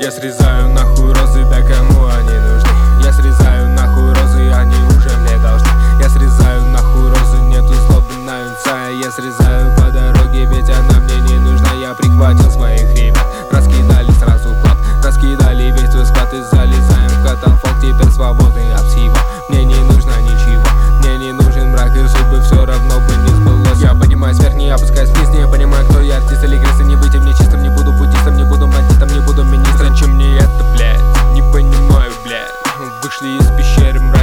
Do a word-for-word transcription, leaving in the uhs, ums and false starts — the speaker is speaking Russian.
Я срезаю нахуй розы, да кому они нужны? Я срезаю нахуй розы, они уже мне должны. Я срезаю нахуй розы, нету злобы на юнца. Я срезаю по дороге, ведь она мне не нужна. Я прихватил своих ребят, раскидали сразу клад, раскидали весь твой склад и залезаем в катафалк. Теперь свободный от всего, мне не нужно ничего. Мне не нужен брак и судьбы, все равно бы не сбылось. Я поднимаюсь вверх, не опускаюсь вниз, не понимаю, кто я, артист или крыса. Не быть мне чистым, не буду путистом, не буду бандитом, не буду министром. Чем мне это, блядь, не понимаю, блядь. Вышли из пещеры мрака.